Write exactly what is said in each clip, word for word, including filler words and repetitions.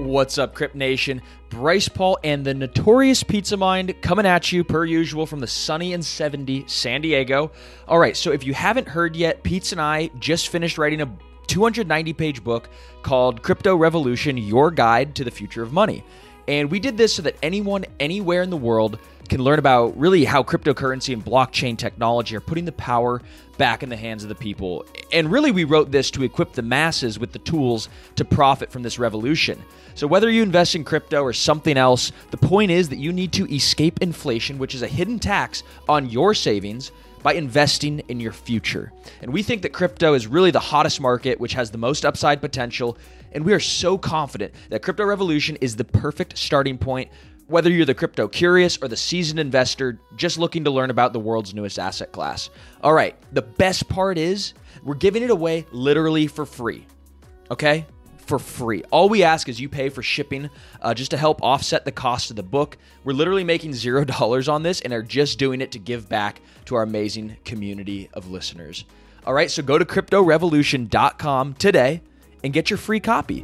What's up, Crypt Nation? Bryce Paul and the Notorious Pizza Mind coming at you per usual from the sunny and seventy San Diego. All right, so if you haven't heard yet, Pete and I just finished writing a two hundred ninety page book called Crypto Revolution, Your Guide to the Future of Money. And we did this so that anyone, anywhere in the world can learn about really how cryptocurrency and blockchain technology are putting the power back in the hands of the people. And really, we wrote this to equip the masses with the tools to profit from this revolution. So whether you invest in crypto or something else, the point is that you need to escape inflation, which is a hidden tax on your savings, by investing in your future. And we think that crypto is really the hottest market, which has the most upside potential. And we are so confident that Crypto Revolution is the perfect starting point, whether you're the crypto curious or the seasoned investor just looking to learn about the world's newest asset class. All right, the best part is we're giving it away literally for free, okay? For free. All we ask is you pay for shipping uh, just to help offset the cost of the book. We're literally making zero dollars on this and are just doing it to give back to our amazing community of listeners. All right, so go to crypto revolution dot com today and get your free copy.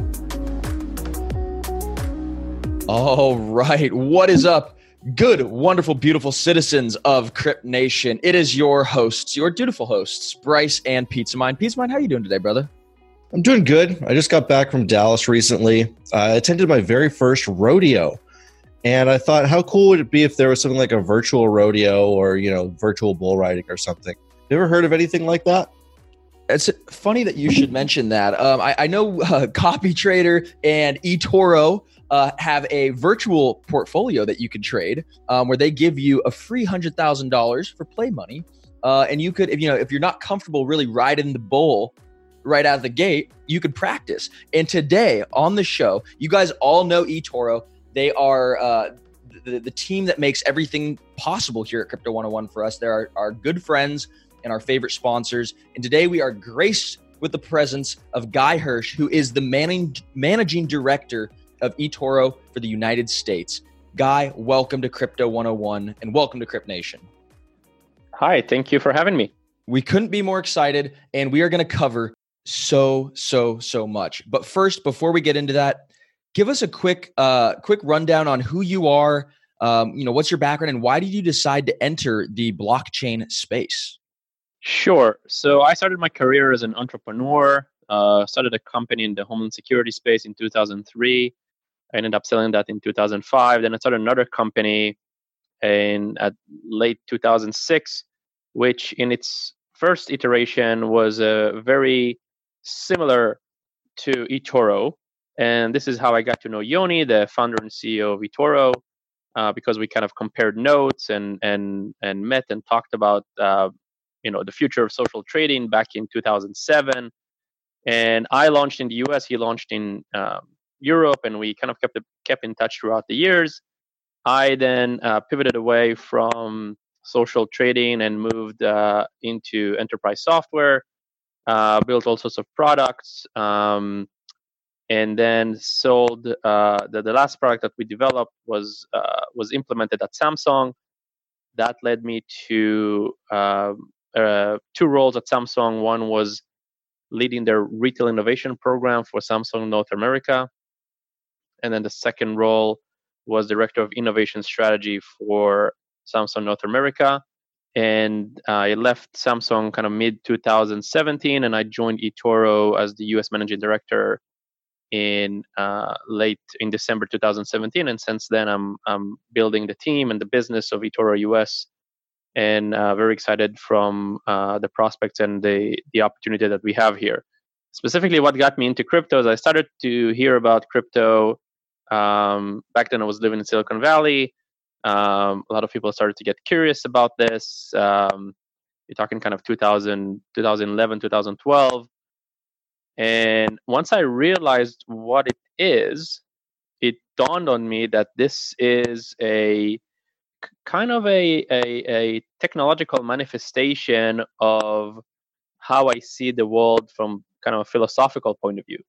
All right, what is up? Good, wonderful, beautiful citizens of Crypt Nation. It is your hosts, your dutiful hosts, Bryce and Pizza Mind. Pizza Mind, how are you doing today, brother? I'm doing good. I just got back from Dallas recently. I attended my very first rodeo, and I thought, how cool would it be if there was something like a virtual rodeo or, you know, virtual bull riding or something? You ever heard of anything like that? It's funny that you should mention that. Um, I, I know uh, CopyTrader and eToro uh, have a virtual portfolio that you can trade, um, where they give you a free one hundred thousand dollars for play money, uh, and you could, if you know, if you're not comfortable really riding the bull right out of the gate, you could practice. And today on the show, you guys all know eToro. They are uh, the, the team that makes everything possible here at Crypto one oh one for us. They're our, our good friends and our favorite sponsors. And today we are graced with the presence of Guy Hirsch, who is the manning, managing director of eToro for the United States. Guy, welcome to Crypto one oh one and welcome to Crypt Nation. Hi, thank you for having me. We couldn't be more excited, and we are going to cover so, so, so much. But first, before we get into that, give us a quick, uh, quick rundown on who you are. Um, you know, what's your background, and why did you decide to enter the blockchain space? Sure. So I started my career as an entrepreneur. Uh, started a company in the homeland security space in two thousand three. I ended up selling that in two thousand five. Then I started another company in at late two thousand six, which in its first iteration was uh, very similar to eToro. And this is how I got to know Yoni, the founder and C E O of eToro, uh, because we kind of compared notes and and and met and talked about uh, you know the future of social trading back in two thousand seven. And I launched in the U S, he launched in um, Europe, and we kind of kept kept in touch throughout the years. I then uh, pivoted away from social trading and moved uh, into enterprise software, uh, built all sorts of products, um, and then sold. Uh, the, the last product that we developed was uh, was implemented at Samsung. That led me to uh, uh, two roles at Samsung. One was leading their retail innovation program for Samsung North America. And then the second role was director of innovation strategy for Samsung North America. And uh, I left Samsung kind of mid twenty seventeen, and I joined eToro as the U S managing director in uh, late in December two thousand seventeen. And since then, I'm I'm building the team and the business of eToro U S, and uh, very excited from uh, the prospects and the the opportunity that we have here. Specifically, what got me into crypto is I started to hear about crypto. Um, back then, I was living in Silicon Valley. Um, a lot of people started to get curious about this. Um, you're talking kind of two thousand, twenty eleven, twenty twelve. And once I realized what it is, it dawned on me that this is a kind of a, a, a technological manifestation of how I see the world from kind of a philosophical point of view.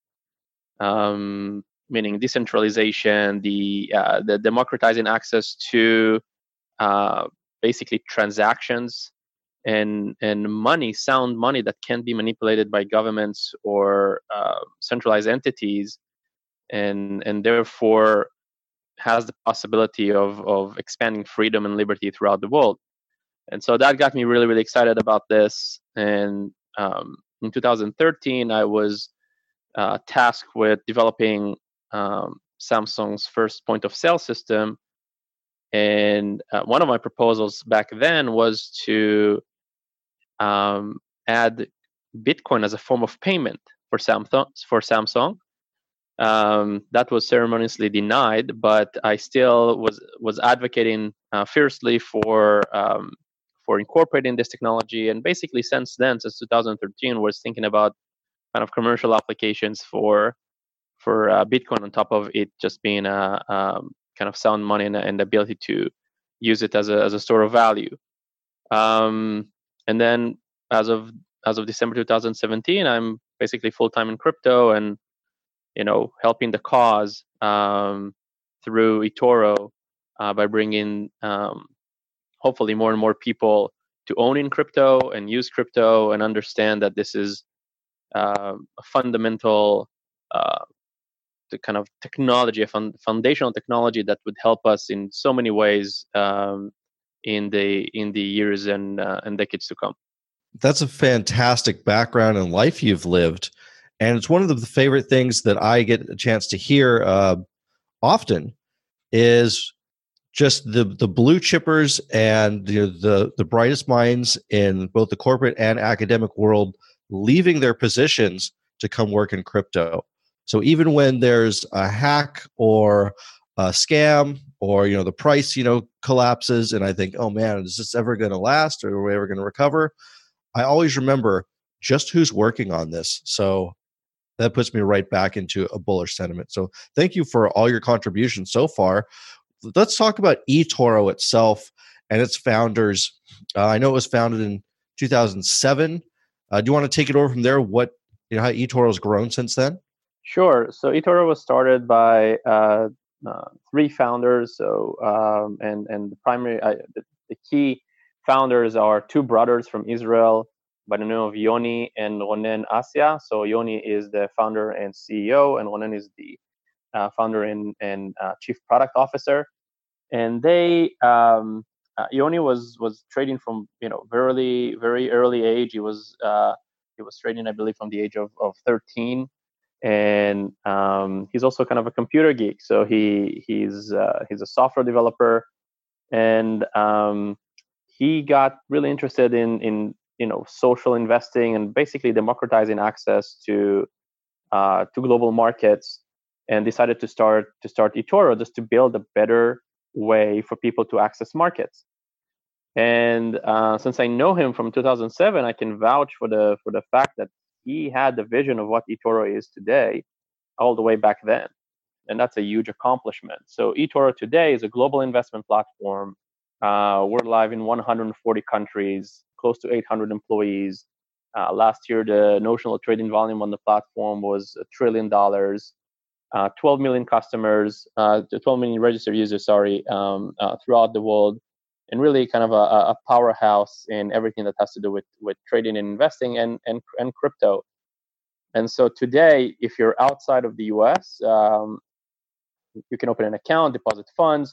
Um, meaning decentralization, the uh, the democratizing access to uh, basically transactions and and money, sound money that can't be manipulated by governments or uh, centralized entities, and and therefore has the possibility of of expanding freedom and liberty throughout the world. And so that got me really, really excited about this. And um, in two thousand thirteen, I was uh, tasked with developing um, Samsung's first point of sale system. And uh, one of my proposals back then was to um, add Bitcoin as a form of payment for Samsung. For Samsung, um, that was ceremoniously denied, but I still was was advocating uh, fiercely for um, for incorporating this technology. And basically, since then, since two thousand thirteen, was thinking about kind of commercial applications for for uh, Bitcoin on top of it just being a um, kind of sound money and, and the ability to use it as a as a store of value. Um, and then as of as of December two thousand seventeen, I'm basically full time in crypto and you know helping the cause um, through eToro uh, by bringing um, hopefully more and more people to own in crypto and use crypto and understand that this is uh, a fundamental uh, the kind of technology, a fun- foundational technology that would help us in so many ways um, in the in the years and uh, and decades to come. That's a fantastic background and life you've lived, and it's one of the favorite things that I get a chance to hear uh, often is just the the blue chippers and the, the the brightest minds in both the corporate and academic world leaving their positions to come work in crypto. So even when there's a hack or a scam or you know the price you know collapses and I think, oh man, is this ever going to last or are we ever going to recover? I always remember just who's working on this. So that puts me right back into a bullish sentiment. So thank you for all your contributions so far. Let's talk about eToro itself and its founders. Uh, I know it was founded in two thousand seven. Uh, do you want to take it over from there? What you know, how eToro has grown since then? Sure. So eToro was started by uh, uh, three founders. So um, and and the primary uh, the, the key founders are two brothers from Israel by the name of Yoni and Ronen Asya. So Yoni is the founder and C E O, and Ronen is the uh, founder and, and uh, chief product officer. And they um, uh, Yoni was was trading from you know very very early age. He was uh, he was trading, I believe, from the age of, of thirteen. And um, he's also kind of a computer geek. So he he's uh, he's a software developer, and um, he got really interested in in you know social investing and basically democratizing access to uh, to global markets, and decided to start to start eToro just to build a better way for people to access markets. And uh, since I know him from two thousand seven, I can vouch for the for the fact that he had the vision of what eToro is today all the way back then. And that's a huge accomplishment. So eToro today is a global investment platform. Uh, we're live in one hundred forty countries, close to eight hundred employees. Uh, last year, the notional trading volume on the platform was a trillion dollars. Uh, twelve million customers, uh, twelve million registered users, sorry, um, uh, throughout the world. And really kind of a, a powerhouse in everything that has to do with, with trading and investing and, and, and crypto. And so today, if you're outside of the U S, um, you can open an account, deposit funds,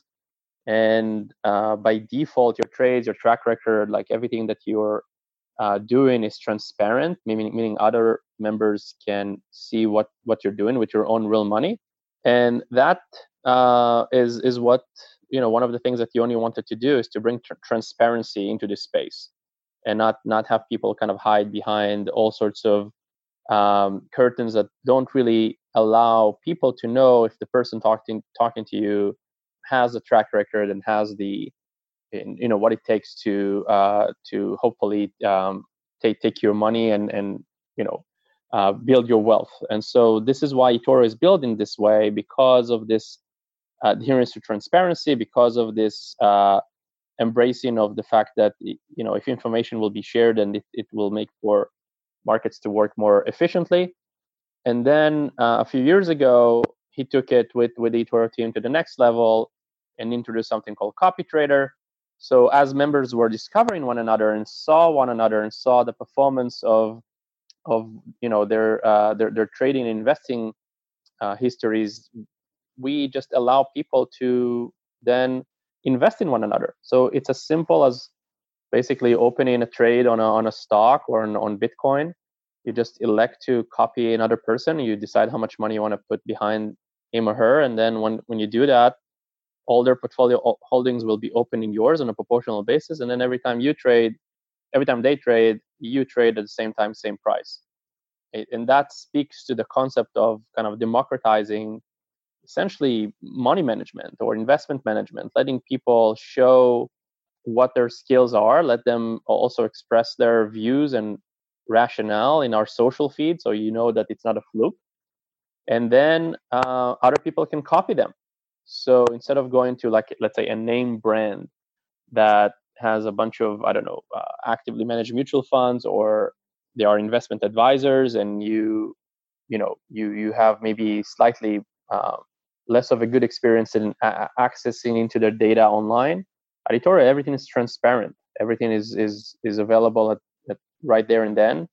and uh, by default, your trades, your track record, like everything that you're uh, doing is transparent, meaning meaning other members can see what, what you're doing with your own real money. And that uh, is is what you know. One of the things that Yoni wanted to do is to bring tr- transparency into this space, and not not have people kind of hide behind all sorts of um, curtains that don't really allow people to know if the person talking talking to you has a track record and has the you know what it takes to uh, to hopefully um, take take your money and and you know uh, build your wealth. And so this is why eToro is built in this way, because of this adherence to transparency, because of this uh, embracing of the fact that you know if information will be shared, and it, it will make for markets to work more efficiently. And then uh, a few years ago, he took it with with the eToro team to the next level and introduced something called Copy Trader. So as members were discovering one another and saw one another and saw the performance of of you know their uh, their their trading and investing uh, histories, we just allow people to then invest in one another. So it's as simple as basically opening a trade on a on a stock or on, on Bitcoin. You just elect to copy another person. You decide how much money you want to put behind him or her, and then when when you do that, all their portfolio holdings will be open in yours on a proportional basis. And then every time you trade, every time they trade, you trade at the same time, same price. And that speaks to the concept of kind of democratizing essentially money management or investment management, letting people show what their skills are, let them also express their views and rationale in our social feed, so you know that it's not a fluke. And then uh, other people can copy them. So instead of going to, like, let's say a name brand that has a bunch of, I don't know, uh, actively managed mutual funds, or they are investment advisors, and you, you know, you you have maybe slightly uh, less of a good experience in uh, accessing into their data online. At eToro, everything is transparent. Everything is is is available at, at right there and then,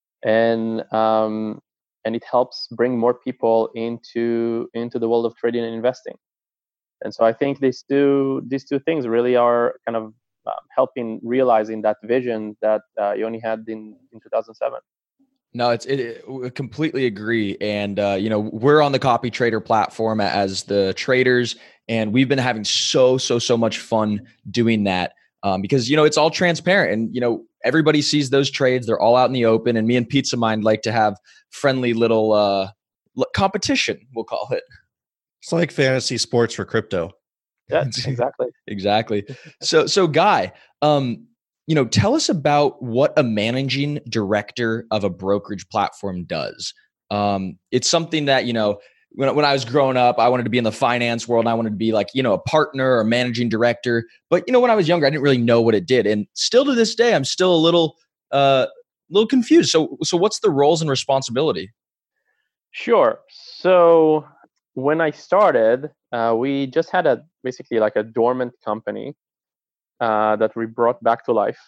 and um, and it helps bring more people into into the world of trading and investing. And so I think these two these two things really are kind of uh, helping realizing that vision that uh, Yoni had in in two thousand seven. No, it's it, it I completely agree. And, uh, you know, we're on the Copy Trader platform as the traders, and we've been having so, so, so much fun doing that um, because, you know, it's all transparent, and, you know, everybody sees those trades. They're all out in the open, and me and Pizza Mind like to have friendly little uh, competition, we'll call it. It's like fantasy sports for crypto. Yeah, exactly. Exactly. So, so Guy, um, you know, tell us about what a managing director of a brokerage platform does. Um, it's something that, you know, when, when I was growing up, I wanted to be in the finance world, and I wanted to be like, you know, a partner or managing director. But, you know, when I was younger, I didn't really know what it did. And still to this day, I'm still a little, uh, little confused. So, so what's the roles and responsibility? Sure. So when I started, uh, we just had a basically like a dormant company uh, that we brought back to life,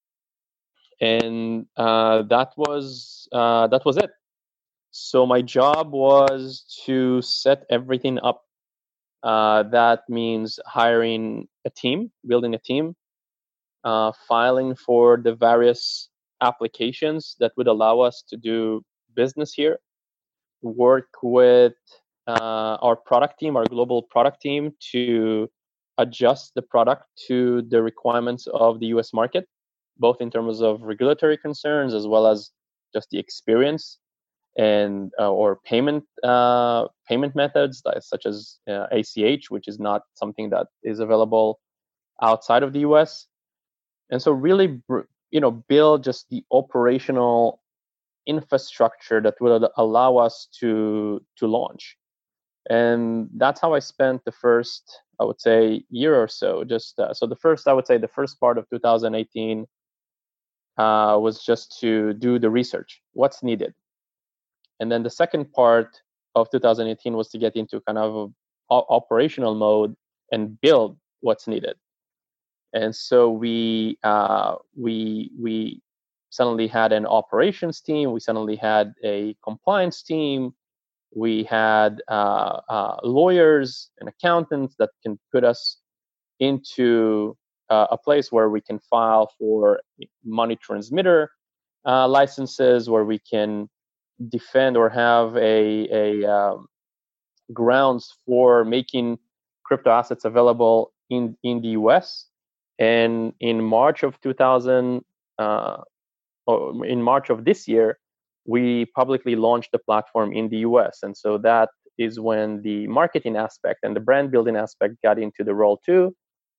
and uh, that was uh, that was it. So my job was to set everything up. Uh, that means hiring a team, building a team, uh, filing for the various applications that would allow us to do business here, work with uh, our product team, our global product team, to adjust the product to the requirements of the U S market, both in terms of regulatory concerns as well as just the experience and uh, or payment uh, payment methods such as uh, A C H, which is not something that is available outside of the U S. And so really, you know, build just the operational infrastructure that will allow us to to launch. And that's how I spent the first, I would say, year or so. Just uh, so the first, I would say, the first part of two thousand eighteen uh, was just to do the research, what's needed, and then the second part of two thousand eighteen was to get into kind of a, a operational mode and build what's needed. And so we uh, we we suddenly had an operations team. We suddenly had a compliance team. We had uh, uh, lawyers and accountants that can put us into uh, a place where we can file for money transmitter uh, licenses, where we can defend or have a, a um, grounds for making crypto assets available in, in the U S. And in March of two thousand, uh, or in March of this year, we publicly launched the platform in the U S. And so that is when the marketing aspect and the brand building aspect got into the role too,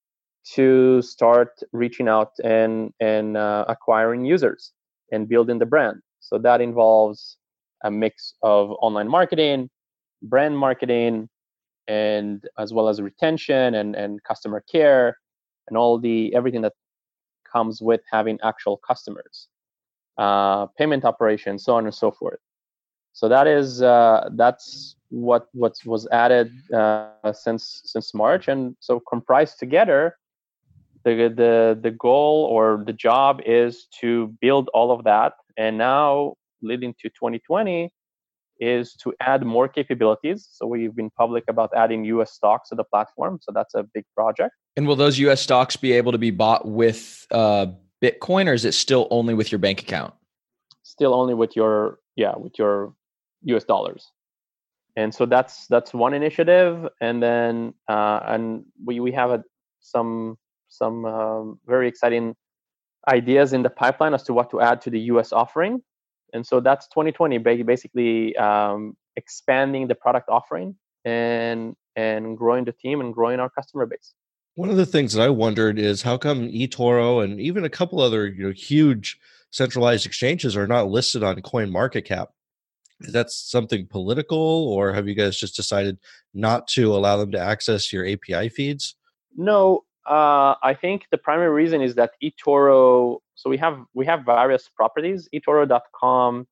to start reaching out and, and uh, acquiring users and building the brand. So that involves a mix of online marketing, brand marketing, and as well as retention and, and customer care and all the everything that comes with having actual customers. Uh, payment operations, so on and so forth. So that is uh, that's what what was added uh, since since March, and so comprised together, the the the goal or the job is to build all of that. And now, leading to twenty twenty, is to add more capabilities. So we've been public about adding U S stocks to the platform. So that's a big project. And will those U S stocks be able to be bought with uh, Bitcoin, or is it still only with your bank account? Still only with your, yeah, with your U S dollars. And so that's that's one initiative. And then uh, and we we have a, some some um, very exciting ideas in the pipeline as to what to add to the U S offering. And so that's twenty twenty, basically um, expanding the product offering and and growing the team and growing our customer base. One of the things that I wondered is how come eToro and even a couple other, you know, huge centralized exchanges are not listed on CoinMarketCap? Is that something political, or have you guys just decided not to allow them to access your A P I feeds? No, uh, I think the primary reason is that eToro. So we have we have various properties. eToro dot com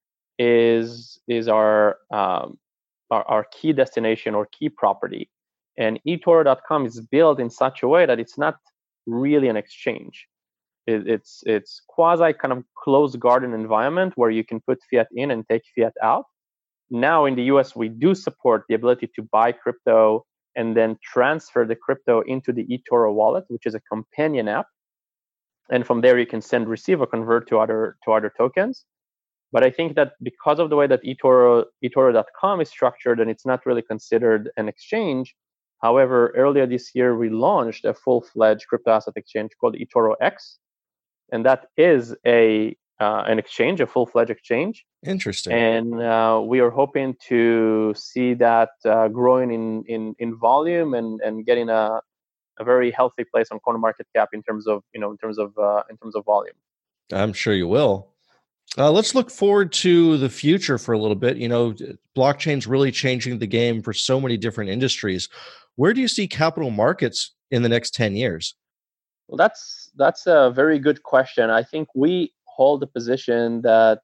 is is our, um, our our key destination or key property, and eToro dot com is built in such a way that it's not really an exchange. It, it's it's quasi kind of closed garden environment where you can put fiat in and take fiat out. Now in the U S, we do support the ability to buy crypto and then transfer the crypto into the eToro wallet, which is a companion app. And from there, you can send, receive, or convert to other to other tokens. But I think that because of the way that eToro, eToro dot com is structured, and it's not really considered an exchange. However, earlier this year, we launched a full-fledged crypto asset exchange called eToro X. And that is a uh, an exchange, a full-fledged exchange. Interesting. And uh, we are hoping to see that uh, growing in, in in volume and and getting a a very healthy place on CoinMarketCap in terms of you know in terms of uh, in terms of volume. I'm sure you will. Uh, let's look forward to the future for a little bit. You know, blockchain's really changing the game for so many different industries. Where do you see capital markets in the next ten years? Well, that's that's a very good question. I think we hold the position that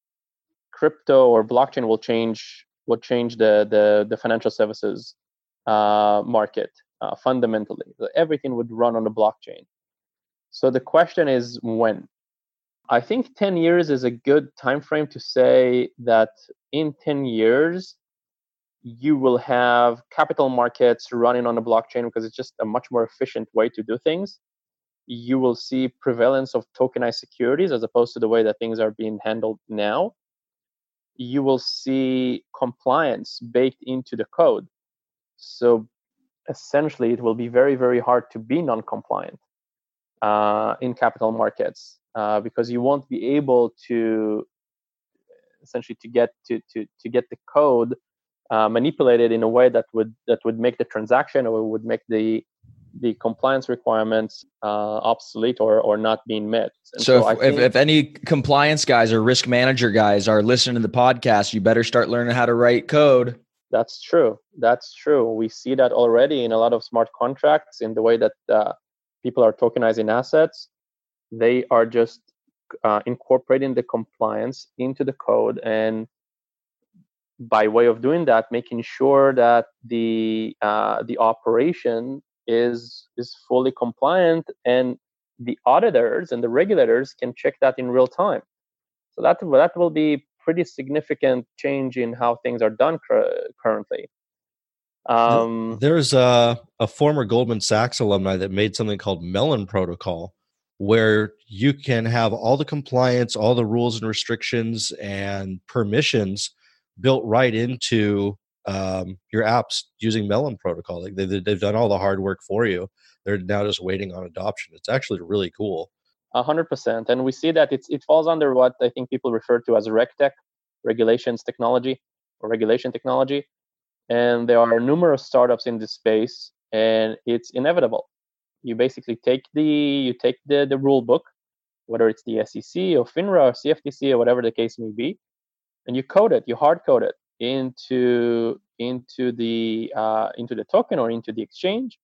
crypto or blockchain will change will change the the, the financial services uh, market uh, fundamentally. Everything would run on the blockchain. So the question is when. I think ten years is a good time frame to say that in ten years you will have capital markets running on the blockchain because it's just a much more efficient way to do things. You will see prevalence of tokenized securities as opposed to the way that things are being handled now. You will see compliance baked into the code. So essentially, it will be very, very hard to be non-compliant uh, in capital markets uh, because you won't be able to essentially to get to to to get the code uh, manipulated in a way that would that would make the transaction or would make the the compliance requirements uh, obsolete or or not being met. And so, so if, think, if if any compliance guys or risk manager guys are listening to the podcast, you better start learning how to write code. That's true. That's true. We see that already in a lot of smart contracts in the way that uh, people are tokenizing assets. They are just uh, incorporating the compliance into the code, and by way of doing that, making sure that the uh, the operation is is fully compliant, and the auditors and the regulators can check that in real time. So that that will be pretty significant change in how things are done cr- currently. Um, There's a, a former Goldman Sachs alumni that made something called Melon Protocol, where you can have all the compliance, all the rules and restrictions and permissions built right into um, your apps using Melon Protocol. Like they, they've done all the hard work for you. They're now just waiting on adoption. It's actually really cool. A hundred percent. And we see that it's, it falls under what I think people refer to as RegTech, regulations technology or regulation technology. And there are numerous startups in this space, and it's inevitable. You basically take the you take the, the rule book, whether it's the S E C or FINRA or C F T C or whatever the case may be, and you code it, you hard code it into into the uh, into the token or into the exchange,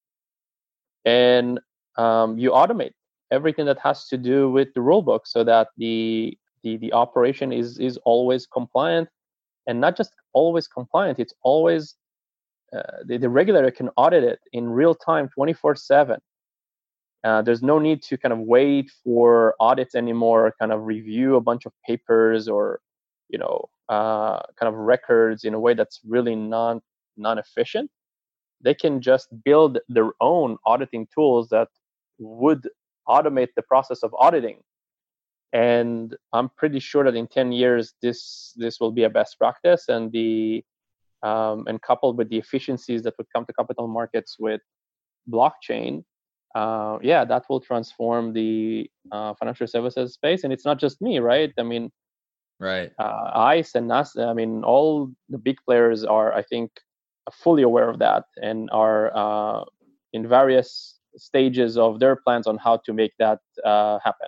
and um, you automate everything that has to do with the rule book so that the the, the operation is is always compliant, and not just always compliant, it's always uh, the, the regulator can audit it in real time twenty-four seven. Uh, there's no need to kind of wait for audits anymore, kind of review a bunch of papers or, you know, uh, kind of records in a way that's really non non efficient, they can just build their own auditing tools that would automate the process of auditing. And I'm pretty sure that in ten years, this this will be a best practice, and the um, and coupled with the efficiencies that would come to capital markets with blockchain, uh, yeah, that will transform the uh, financial services space. And it's not just me, right? I mean, right. uh, ICE and NASA, I mean, all the big players are, I think, fully aware of that and are uh, in various stages of their plans on how to make that uh, happen.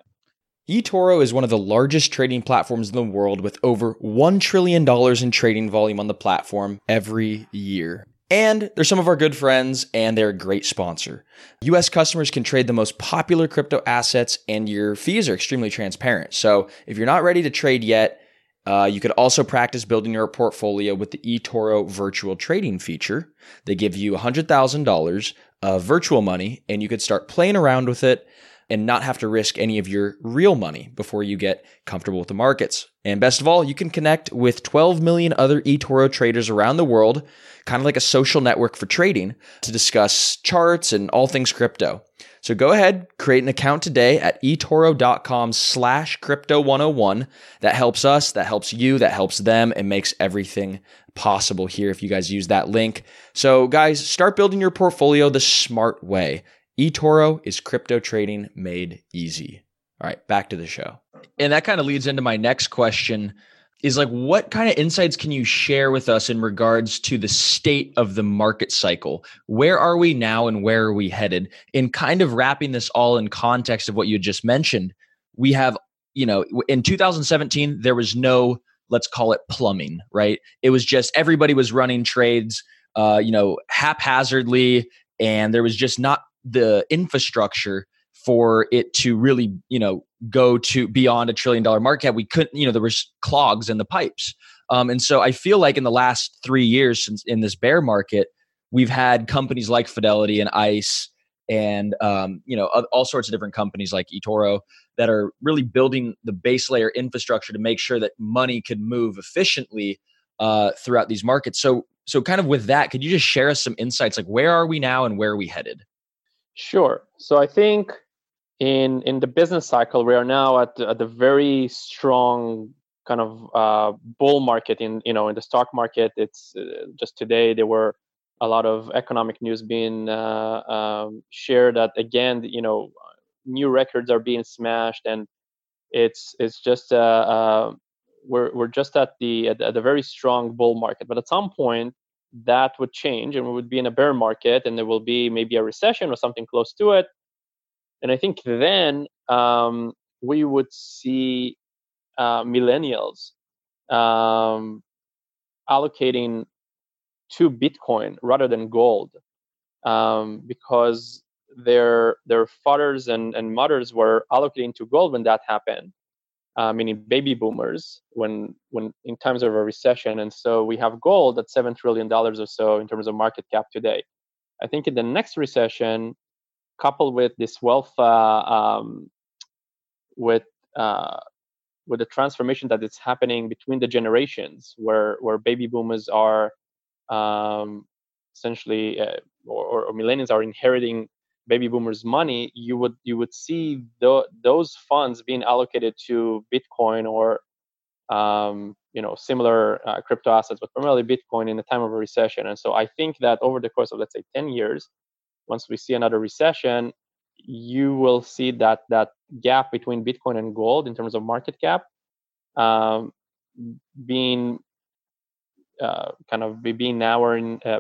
eToro is one of the largest trading platforms in the world with over one trillion dollars in trading volume on the platform every year. And they're some of our good friends, and they're a great sponsor. U S customers can trade the most popular crypto assets, and your fees are extremely transparent. So if you're not ready to trade yet, uh, you could also practice building your portfolio with the eToro virtual trading feature. They give you one hundred thousand dollars of virtual money, and you could start playing around with it and not have to risk any of your real money before you get comfortable with the markets. And best of all, you can connect with twelve million other eToro traders around the world, kind of like a social network for trading, to discuss charts and all things crypto. So go ahead, create an account today at eToro.com slash crypto 101. That helps us, that helps you, that helps them, and makes everything possible here if you guys use that link. So guys, start building your portfolio the smart way. eToro is crypto trading made easy. All right, back to the show. And that kind of leads into my next question is like, what kind of insights can you share with us in regards to the state of the market cycle? Where are we now and where are we headed? In kind of wrapping this all in context of what you just mentioned, we have, you know, in two thousand seventeen, there was no, let's call it plumbing, right? It was just everybody was running trades, uh, you know, haphazardly, and there was just not the infrastructure for it to really, you know, go to beyond a trillion dollar market cap. We couldn't, you know, there was clogs in the pipes. Um, and so I feel like in the last three years since in this bear market, we've had companies like Fidelity and ICE and, um, you know, all sorts of different companies like eToro that are really building the base layer infrastructure to make sure that money could move efficiently uh, throughout these markets. So, so kind of with that, could you just share us some insights? Like, where are we now and where are we headed? Sure. So I think in in the business cycle, we are now at the, at the very strong kind of uh, bull market. In you know in the stock market, it's uh, just today there were a lot of economic news being uh, um, shared that again, you know, new records are being smashed, and it's it's just uh, uh, we're we're just at the at, at the very strong bull market. But at some point, that would change, and we would be in a bear market, and there will be maybe a recession or something close to it. And I think then um, we would see uh, millennials um, allocating to Bitcoin rather than gold, um, because their their fathers and, and mothers were allocating to gold when that happened, uh, meaning baby boomers, when when in times of a recession. And so we have gold at seven trillion dollars or so in terms of market cap today. I think in the next recession, coupled with this wealth, uh, um, with uh, with the transformation that is happening between the generations, where where baby boomers are um, essentially, uh, or, or millennials are inheriting baby boomers' money, you would you would see the, those funds being allocated to Bitcoin or um, you know similar uh, crypto assets, but primarily Bitcoin in the time of a recession. And so I think that over the course of, let's say, ten years, once we see another recession, you will see that that gap between Bitcoin and gold in terms of market cap um, being uh, kind of being narrow, in, uh,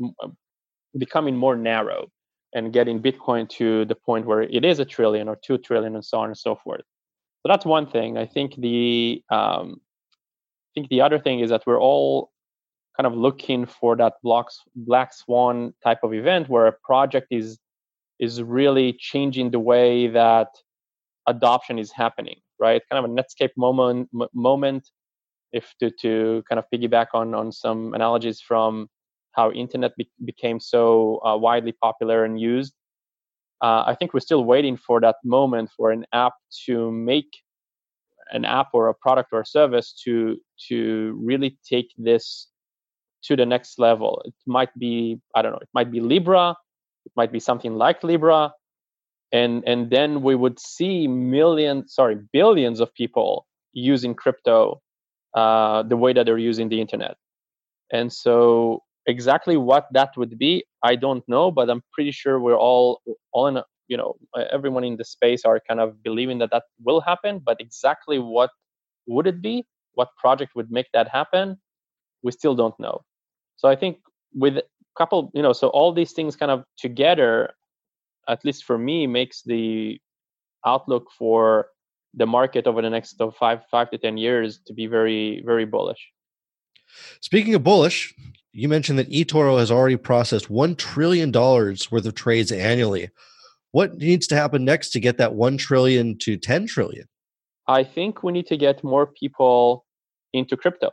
becoming more narrow, and getting Bitcoin to the point where it is a trillion or two trillion and so on and so forth. So that's one thing. I think the um, I think the other thing is that we're all kind of looking for that blocks, black swan type of event where a project is is really changing the way that adoption is happening, right? Kind of a Netscape moment, m- moment. If to, to kind of piggyback on on some analogies from how internet be- became so uh, widely popular and used, uh, I think we're still waiting for that moment for an app to make an app or a product or a service to to really take this to the next level. It might be, I don't know, it might be Libra, it might be something like Libra, and and then we would see millions, sorry, billions of people using crypto uh, the way that they're using the internet. And so exactly what that would be, I don't know, but I'm pretty sure we're all all in, a, you know, everyone in the space are kind of believing that that will happen. But exactly what would it be? What project would make that happen? We still don't know. So I think with a couple, you know, so all these things kind of together, at least for me, makes the outlook for the market over the next five five to ten years to be very, very bullish. Speaking of bullish, you mentioned that eToro has already processed one trillion dollars worth of trades annually. What needs to happen next to get that one trillion to ten trillion? I think we need to get more people into crypto.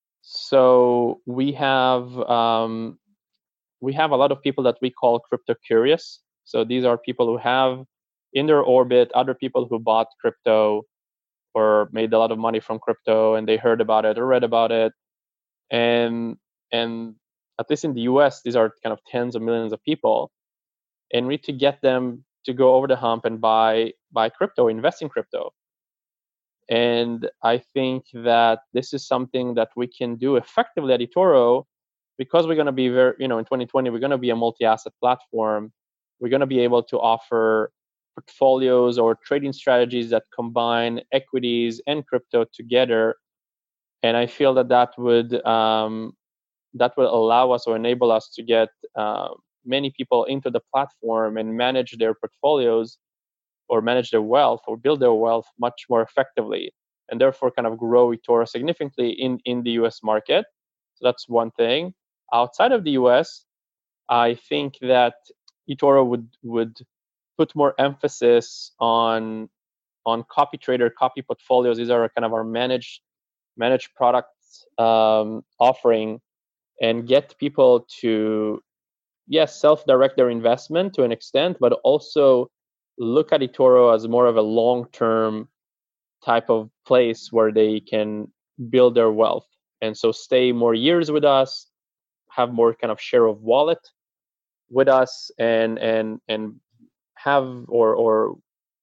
So we have um, we have a lot of people that we call crypto curious. So these are people who have in their orbit other people who bought crypto or made a lot of money from crypto, and they heard about it or read about it. And and at least in the U S, these are kind of tens of millions of people, and we need to get them to go over the hump and buy buy crypto, invest in crypto. And I think that this is something that we can do effectively at eToro because we're going to be very, you know, in twenty twenty, we're going to be a multi-asset platform. We're going to be able to offer portfolios or trading strategies that combine equities and crypto together. And I feel that that would um, that will allow us or enable us to get uh, many people into the platform and manage their portfolios or manage their wealth or build their wealth much more effectively, and therefore kind of grow eToro significantly in, in the U S market. So that's one thing. Outside of the U S, I think that eToro would would put more emphasis on on copy trader, copy portfolios. These are kind of our managed managed products um, offering, and get people to, yes, self-direct their investment to an extent, but also look at eToro as more of a long-term type of place where they can build their wealth. And so stay more years with us, have more kind of share of wallet with us, and and and have or or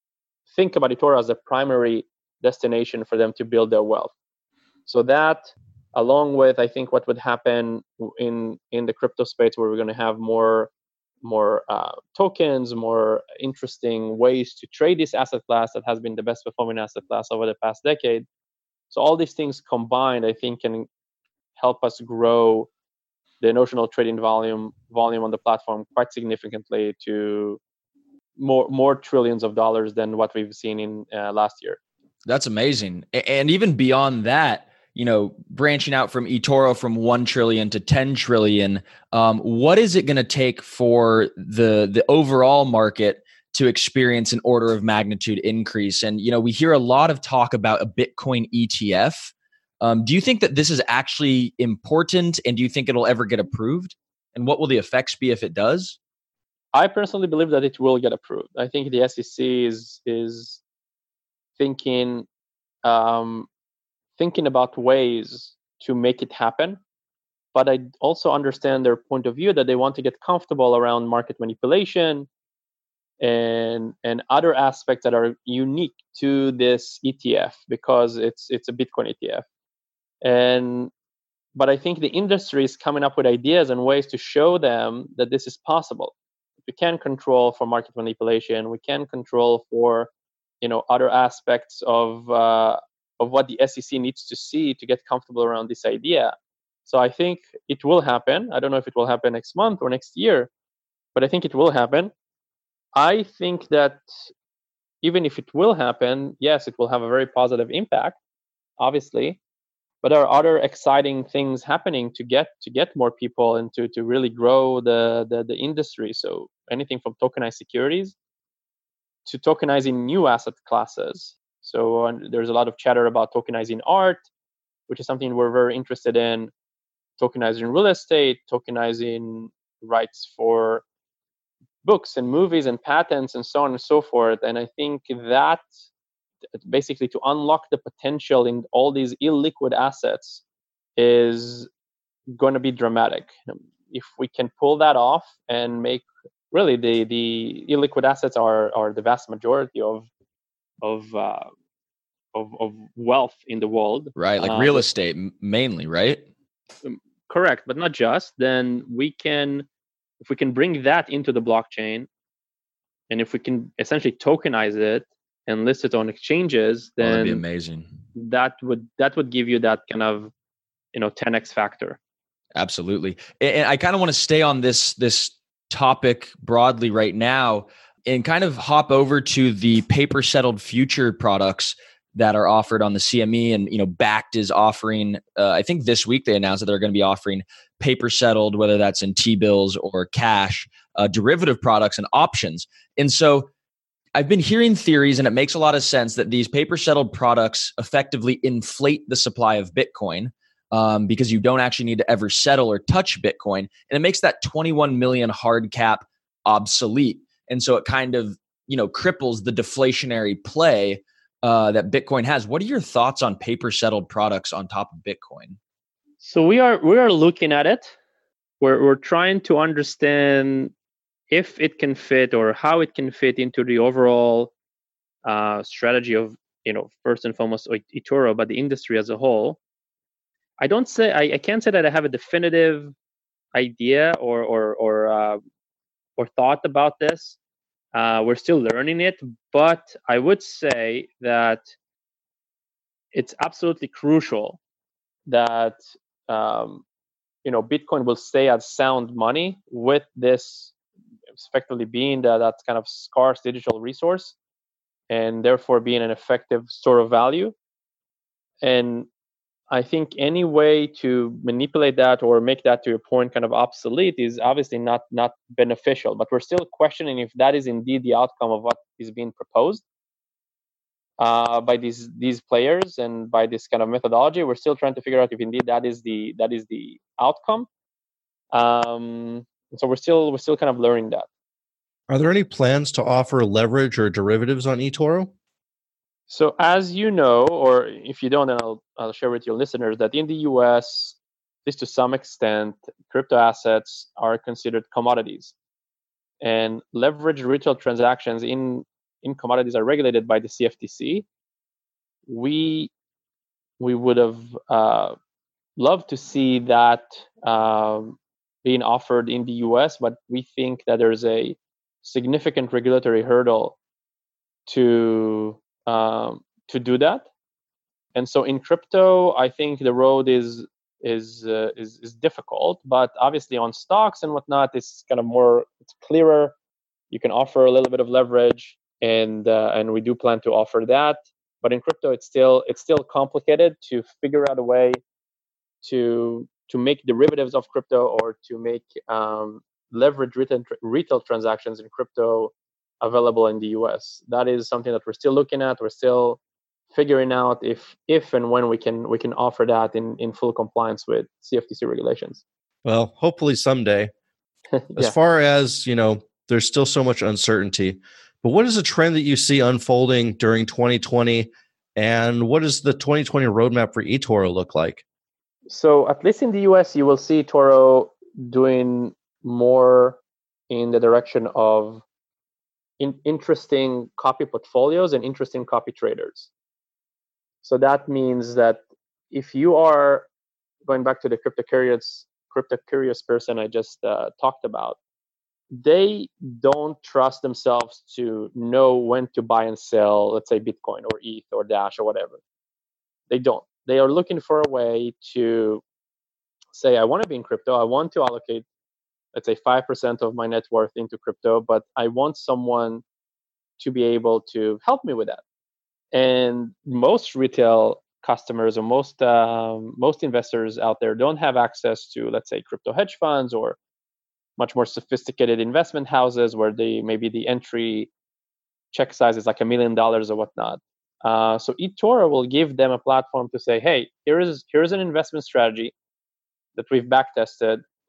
think about eToro as a primary destination for them to build their wealth. So that, along with, I think, what would happen in in the crypto space, where we're going to have more more uh, tokens, more interesting ways to trade this asset class that has been the best performing asset class over the past decade. So all these things combined, I think, can help us grow the notional trading volume volume on the platform quite significantly to more more trillions of dollars than what we've seen in uh, last year. That's amazing. And even beyond that, you know, branching out from eToro from one trillion to ten trillion, um, what is it going to take for the the overall market to experience an order of magnitude increase? And, you know, we hear a lot of talk about a Bitcoin E T F. Um, do you think that this is actually important, and do you think it'll ever get approved? And what will the effects be if it does? I personally believe that it will get approved. I think the S E C is is thinking um, thinking about ways to make it happen. But I also understand their point of view that they want to get comfortable around market manipulation and and other aspects that are unique to this E T F, because it's it's a Bitcoin E T F. And but I think the industry is coming up with ideas and ways to show them that this is possible. We can control for market manipulation. We can control for, you know, other aspects of uh, of what the S E C needs to see to get comfortable around this idea. So I think it will happen. I don't know if it will happen next month or next year, but I think it will happen. I think that even if it will happen, yes, it will have a very positive impact, obviously. But there are other exciting things happening to get to get more people and to, to really grow the, the, the industry. So anything from tokenized securities to tokenizing new asset classes. So uh, there's a lot of chatter about tokenizing art, which is something we're very interested in. Tokenizing real estate, tokenizing rights for books and movies and patents and so on and so forth. And I think that basically to unlock the potential in all these illiquid assets is going to be dramatic. If we can pull that off and make really the the illiquid assets are are the vast majority of of uh, of, of wealth in the world, right? Like uh, real estate mainly, right? Correct, but not just. Then we can, if we can bring that into the blockchain, and if we can essentially tokenize it and list it on exchanges, then oh, that'd be amazing. That would that would give you that kind of, you know, ten x factor. Absolutely. And I kind of want to stay on this this topic broadly right now and kind of hop over to the paper settled future products that are offered on the C M E. And, you know, Bakkt is offering, uh, I think this week they announced that they're going to be offering paper settled, whether that's in T-bills or cash, uh, derivative products and options. And so I've been hearing theories, and it makes a lot of sense, that these paper settled products effectively inflate the supply of Bitcoin. Um, because you don't actually need to ever settle or touch Bitcoin. And it makes that twenty-one million hard cap obsolete. And so it kind of, you know, cripples the deflationary play uh, that Bitcoin has. What are your thoughts on paper settled products on top of Bitcoin? So we are we are looking at it. We're we're trying to understand if it can fit or how it can fit into the overall uh, strategy of, you know, first and foremost eToro, but the industry as a whole. I don't say I, I can't say that I have a definitive idea or or or uh, or thought about this. Uh, we're still learning it, but I would say that it's absolutely crucial that um, you know, Bitcoin will stay as sound money with this effectively being the, that kind of scarce digital resource, and therefore being an effective store of value. And I think any way to manipulate that or make that, to your point, kind of obsolete is obviously not not beneficial. But we're still questioning if that is indeed the outcome of what is being proposed uh, by these these players and by this kind of methodology. We're still trying to figure out if indeed that is the that is the outcome. Um, so we're still we're still kind of learning that. Are there any plans to offer leverage or derivatives on eToro? So as you know, or if you don't, then I'll, I'll share with your listeners that in the U S, at least to some extent, crypto assets are considered commodities. And leveraged retail transactions in, in commodities are regulated by the C F T C. We, we would have uh, loved to see that um, being offered in the U S, but we think that there's a significant regulatory hurdle to Um, to do that. And so in crypto, I think the road is is uh, is, is difficult, but obviously on stocks and whatnot, it's kind of more, it's clearer. You can offer a little bit of leverage, and uh, and we do plan to offer that. But in crypto, it's still it's still complicated to figure out a way to to make derivatives of crypto or to make um, leverage retail retail transactions in crypto available in the U S. That is something that we're still looking at. We're still figuring out if if and when we can we can offer that in, in full compliance with C F T C regulations. Well, hopefully someday. yeah. As far as, you know, there's still so much uncertainty. But what is a trend that you see unfolding during twenty twenty? And what does the twenty twenty roadmap for eToro look like? So at least in the U S, you will see eToro doing more in the direction of In interesting copy portfolios and interesting copy traders. So that means that if you are going back to the crypto curious, crypto curious person I just uh, talked about, they don't trust themselves to know when to buy and sell, let's say Bitcoin or E T H or Dash or whatever. They don't. They are looking for a way to say, I want to be in crypto. I want to allocate, let's say, five percent of my net worth into crypto, but I want someone to be able to help me with that. And most retail customers or most um, most investors out there don't have access to, let's say, crypto hedge funds or much more sophisticated investment houses where they maybe the entry check size is like a million dollars or whatnot. Uh, so eToro will give them a platform to say, hey, here is here is an investment strategy that we've back tested.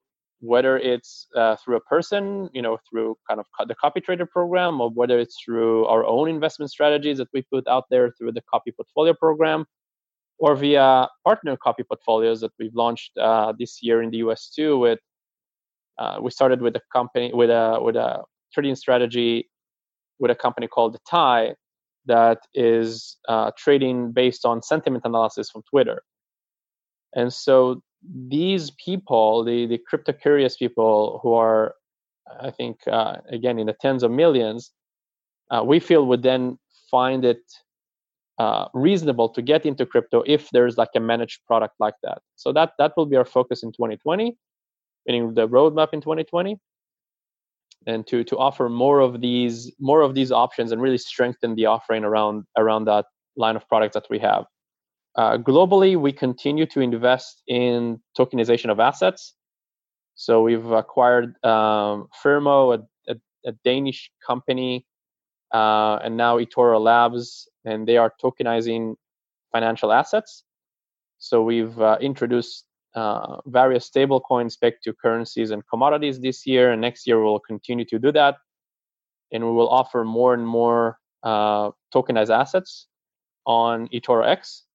whether it's uh, through a person, you know, through kind of co- the copy trader program, or whether it's through our own investment strategies that we put out there through the copy portfolio program, or via partner copy portfolios that we've launched uh, this year in the U S too. With uh, we started with a company with a with a trading strategy with a company called The Tie that is uh, trading based on sentiment analysis from Twitter. And so these people, the the crypto curious people who are, I think, uh, again in the tens of millions, uh, we feel would then find it uh, reasonable to get into crypto if there's like a managed product like that. So that that will be our focus in twenty twenty, meaning the roadmap in twenty twenty, and to to offer more of these more of these options and really strengthen the offering around around that line of products that we have. Uh, globally, we continue to invest in tokenization of assets. So we've acquired um, Firmo, a, a, a Danish company, uh, and now eToro Labs, and they are tokenizing financial assets. So we've uh, introduced uh, various stable coins pegged to currencies and commodities this year, and next year we'll continue to do that. And we will offer more and more uh, tokenized assets on eToro X.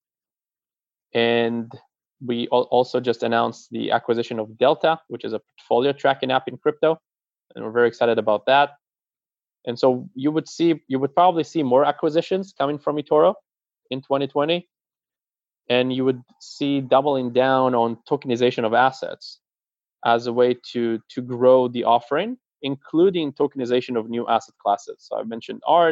And we also just announced the acquisition of Delta, which is a portfolio tracking app in crypto, and we're very excited about that. And so you would see, you would probably see more acquisitions coming from eToro in twenty twenty, and you would see doubling down on tokenization of assets as a way to to grow the offering, including tokenization of new asset classes. So I've mentioned art,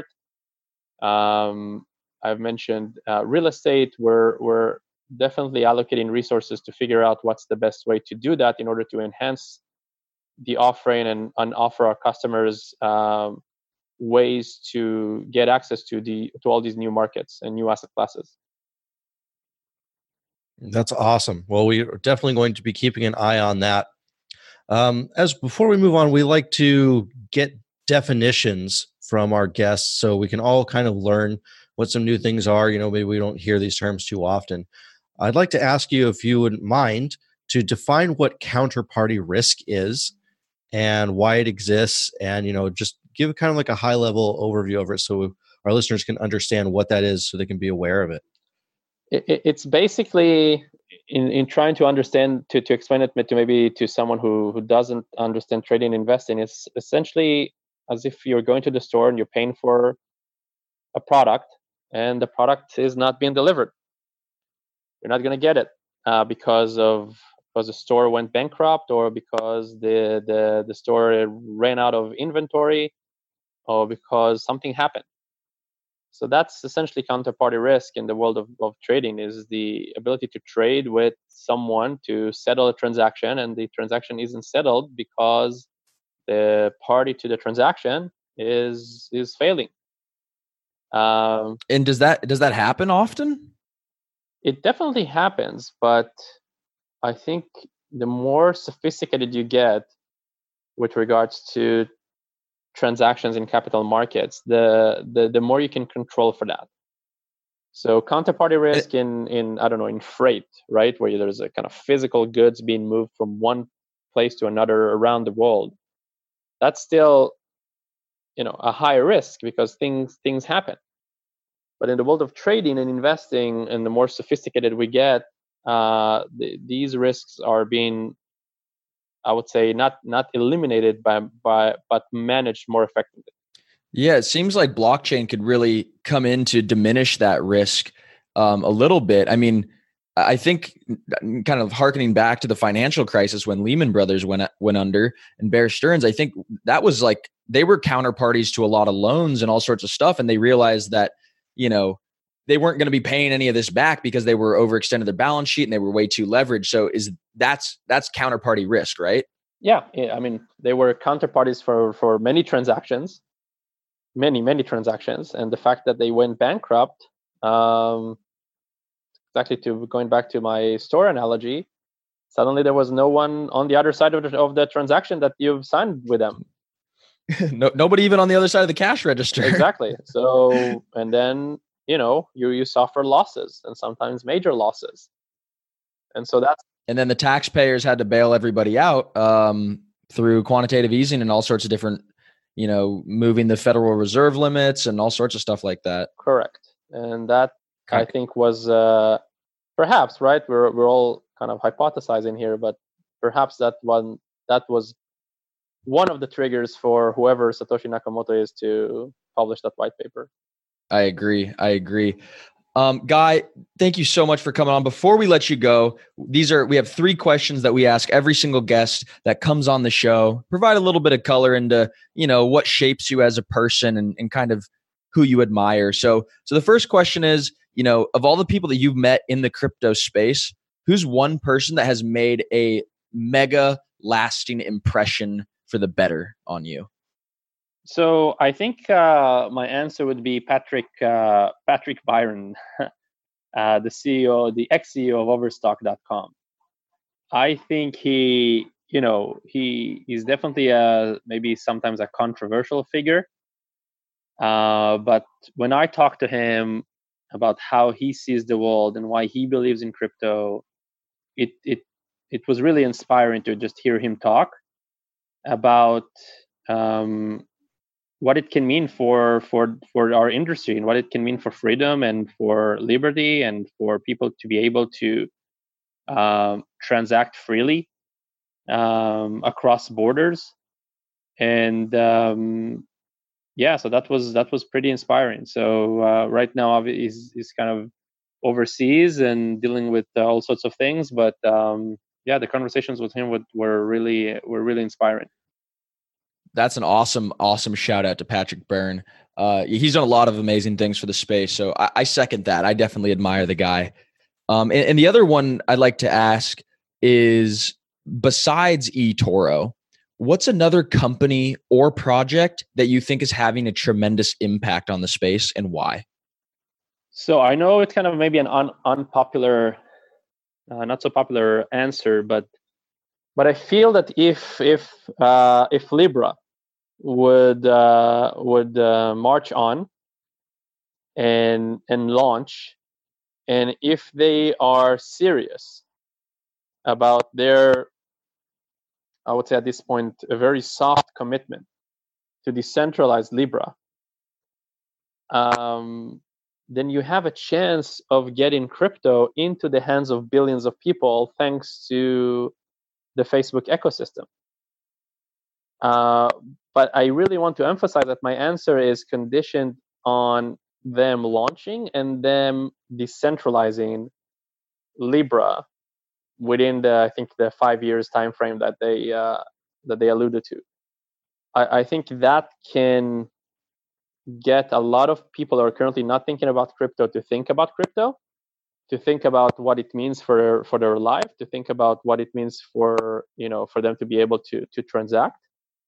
um, I've mentioned uh, real estate. We're we're definitely allocating resources to figure out what's the best way to do that in order to enhance the offering and, and offer our customers um, ways to get access to the to all these new markets and new asset classes. That's awesome. Well, we are definitely going to be keeping an eye on that. Um, as before we move on, we like to get definitions from our guests so we can all kind of learn what some new things are. You know, maybe we don't hear these terms too often. I'd like to ask you if you wouldn't mind to define what counterparty risk is and why it exists, and, you know, just give kind of like a high level overview of it so our listeners can understand what that is so they can be aware of it. it it's basically in, in trying to understand, to, to explain it to maybe to someone who, who doesn't understand trading and investing, it's essentially as if you're going to the store and you're paying for a product and the product is not being delivered. You're not going to get it uh, because of because the store went bankrupt, or because the, the the store ran out of inventory, or because something happened. So that's essentially counterparty risk in the world of, of trading, is the ability to trade with someone to settle a transaction, and the transaction isn't settled because the party to the transaction is is failing. Um, and does that does that happen often? It definitely happens, but I think the more sophisticated you get with regards to transactions in capital markets, the the the more you can control for that. So counterparty risk in in I don't know in freight, right, where there's a kind of physical goods being moved from one place to another around the world, that's still, you know, a high risk because things things happen. But in the world of trading and investing, and the more sophisticated we get, uh, the, these risks are being, I would say, not not eliminated by by but managed more effectively. Yeah, it seems like blockchain could really come in to diminish that risk um, a little bit. I mean, I think kind of hearkening back to the financial crisis when Lehman Brothers went went under and Bear Stearns, I think that was like they were counterparties to a lot of loans and all sorts of stuff, and they realized that, you know, they weren't going to be paying any of this back because they were overextended their balance sheet and they were way too leveraged. So is that's that's counterparty risk, right? Yeah, yeah. I mean, they were counterparties for for many transactions, many many transactions, and the fact that they went bankrupt, um, exactly to going back to my store analogy, suddenly there was no one on the other side of the, of the transaction that you've signed with them. no, nobody even on the other side of the cash register. Exactly. So, and then, you know, you, you suffer losses, and sometimes major losses. And so that's And then the taxpayers had to bail everybody out um, through quantitative easing and all sorts of different, you know, moving the Federal Reserve limits and all sorts of stuff like that. Correct. And that, Okay. I think, was uh, perhaps, right, we're we're all kind of hypothesizing here, but perhaps that one that was one of the triggers for whoever Satoshi Nakamoto is to publish that white paper. I agree. I agree. Um, Guy, thank you so much for coming on. Before we let you go, these are we have three questions that we ask every single guest that comes on the show. Provide a little bit of color into, you know, what shapes you as a person and, and kind of who you admire. So, so the first question is, you know, of all the people that you've met in the crypto space, who's one person that has made a mega lasting impression for the better on you? So I think uh, my answer would be Patrick uh, Patrick Byron, uh, the C E O, the ex-C E O of Overstock dot com. I think he, you know, he is definitely a maybe sometimes a controversial figure. Uh, but when I talk to him about how he sees the world and why he believes in crypto, it it it was really inspiring to just hear him talk about um, what it can mean for for for our industry and what it can mean for freedom and for liberty and for people to be able to um, transact freely um, across borders. And um, yeah, so that was that was pretty inspiring. So uh, right now he's he's kind of overseas and dealing with uh, all sorts of things, but um, yeah, the conversations with him would, were really were really inspiring. That's an awesome, awesome shout out to Patrick Byrne. Uh, he's done a lot of amazing things for the space. So I, I second that. I definitely admire the guy. Um, and, and the other one I'd like to ask is, besides eToro, what's another company or project that you think is having a tremendous impact on the space and why? So I know it's kind of maybe an un, unpopular, uh, not so popular answer, but but I feel that if if uh, if Libra would uh, would uh, march on and and launch, and if they are serious about their, I would say at this point, a very soft commitment to decentralize Libra, um, then you have a chance of getting crypto into the hands of billions of people thanks to the Facebook ecosystem. Uh, but I really want to emphasize that my answer is conditioned on them launching and them decentralizing Libra within the, I think, the five years time frame that they uh, that they alluded to. I, I think that can get a lot of people who are currently not thinking about crypto to think about crypto, to think about what it means for for their life, to think about what it means for, you know, for them to be able to to transact.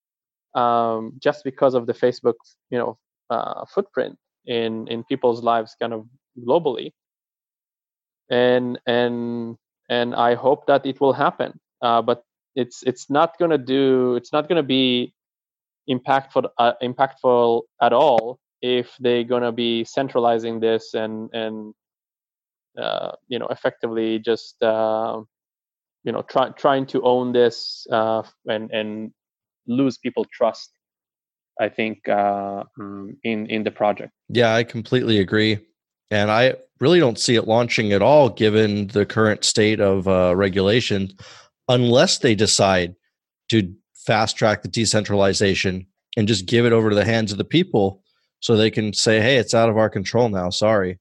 Um, just because of the Facebook, you know, uh, footprint in in people's lives, kind of globally, and and and I hope that it will happen. Uh, but it's it's not gonna do it's not gonna be impactful uh, impactful at all if they're gonna be centralizing this and and uh, you know, effectively just uh, you know, try, trying to own this uh, and and lose people trust, I think, uh, in in the project. Yeah, I completely agree, and I really don't see it launching at all, given the current state of uh, regulation, unless they decide to fast track the decentralization and just give it over to the hands of the people, so they can say, "Hey, it's out of our control now. Sorry."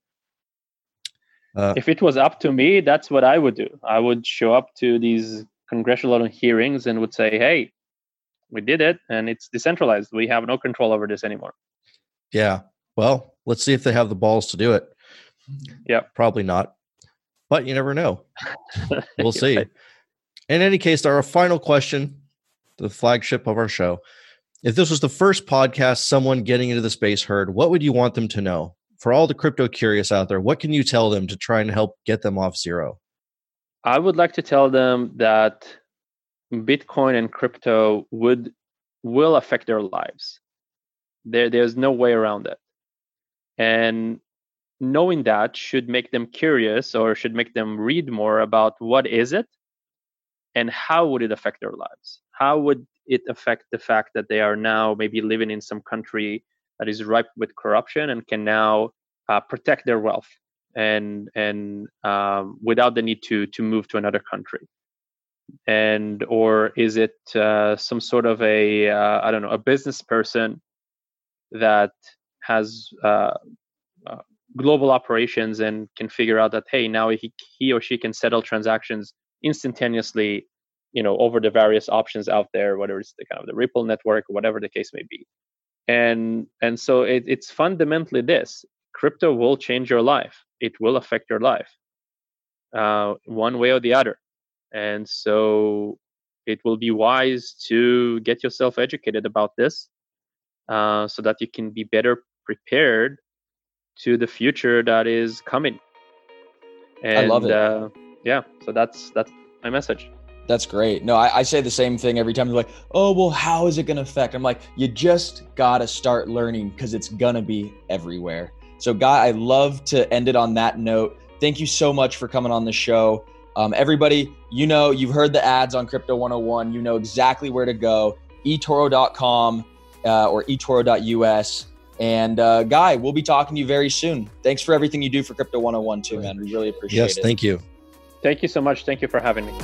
Uh, if it was up to me, that's what I would do. I would show up to these congressional hearings and would say, "Hey, we did it, and it's decentralized. We have no control over this anymore." Yeah. Well, let's see if they have the balls to do it. Yeah. Probably not, but you never know. We'll see. Right. In any case, our final question, the flagship of our show. If this was the first podcast someone getting into the space heard, what would you want them to know? For all the crypto curious out there, what can you tell them to try and help get them off zero? I would like to tell them that Bitcoin and crypto would will affect their lives. There, there's no way around it. And knowing that should make them curious, or should make them read more about what is it, and how would it affect their lives? How would it affect the fact that they are now maybe living in some country that is ripe with corruption and can now uh, protect their wealth and and um, without the need to to move to another country? And or is it uh, some sort of a uh, I don't know, a business person that has uh, uh, global operations and can figure out that, hey, now he he or she can settle transactions instantaneously, you know, over the various options out there, whether it's the kind of the Ripple network or whatever the case may be. And and so it, it's fundamentally this: crypto will change your life. It will affect your life, uh, one way or the other. And so it will be wise to get yourself educated about this, uh, so that you can be better prepared to the future that is coming. And, I love it. Uh, yeah, so that's that's my message. That's great. No, I, I say the same thing every time. They're like, oh, well, how is it going to affect? I'm like, you just got to start learning because it's going to be everywhere. So, Guy, I love to end it on that note. Thank you so much for coming on the show. Um, everybody, you know, you've heard the ads on Crypto one oh one. You know exactly where to go, e toro dot com uh, or e toro dot u s. And uh, Guy, we'll be talking to you very soon. Thanks for everything you do for Crypto one oh one too, man. We really appreciate yes, it. Yes, thank you. Thank you so much. Thank you for having me.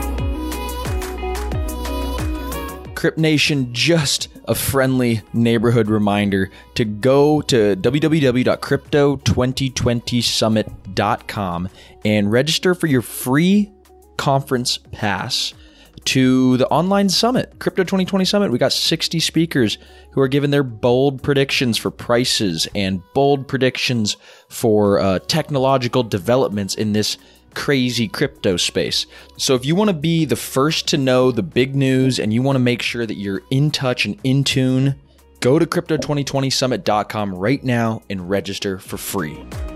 Crypt Nation, just a friendly neighborhood reminder to go to w w w dot crypto twenty twenty summit dot com and register for your free conference pass to the online summit, Crypto twenty twenty Summit. We got sixty speakers who are giving their bold predictions for prices and bold predictions for uh, technological developments in this crazy crypto space. So if you want to be the first to know the big news and you want to make sure that you're in touch and in tune, go to crypto twenty twenty summit dot com right now and register for free.